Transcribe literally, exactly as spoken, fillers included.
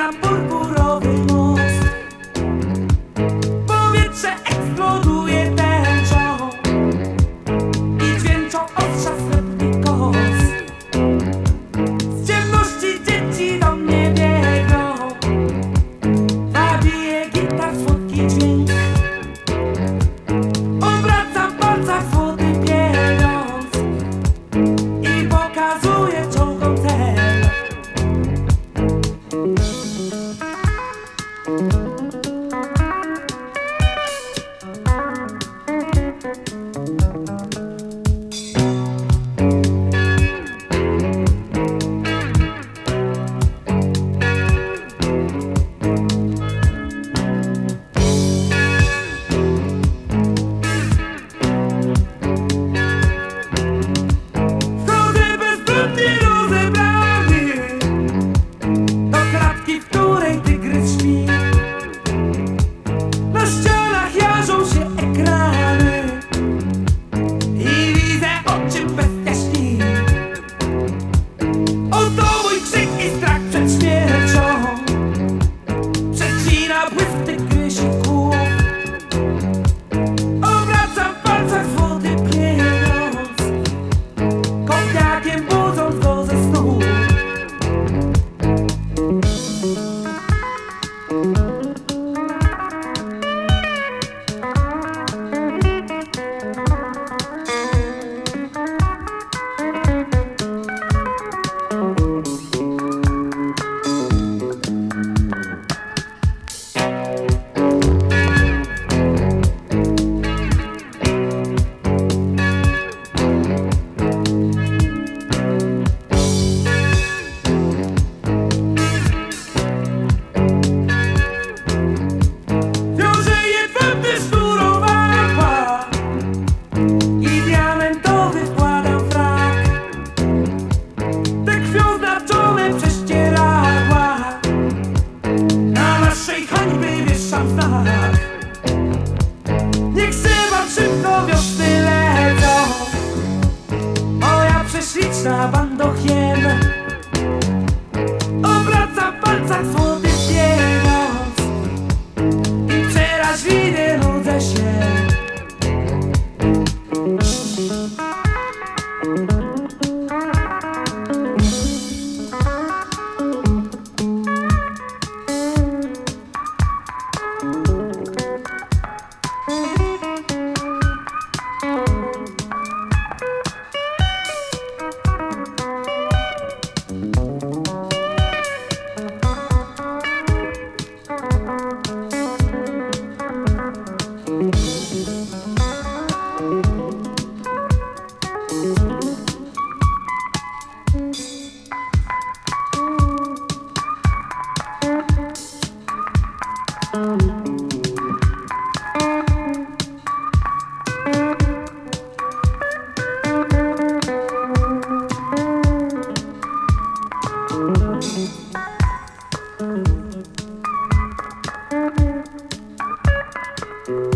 na purpurowy most. Powietrze eksploduje tęczą i dźwięczą ostrza srebrny kos. Z ciemności dzieci do mnie biegną, zabije gitar słodki dźwięk. Obracam w palcach złoty pieniądz i pokazuję czołgom cel. Na ścianach jarzą się ekrany i widzę, o czym bestia śni. Oto mój krzyk i strach przed śmiercią przecina błysk tygrysich głów. Obracam w palcach złoty pieniądz, koniakiem budząc go ze snu. Niech syła szybko wiosny lecą, moja prześliczna bandochiem. Obraca w palcach złoty pieniądz i przeraźliwie nudzę się. Thank you.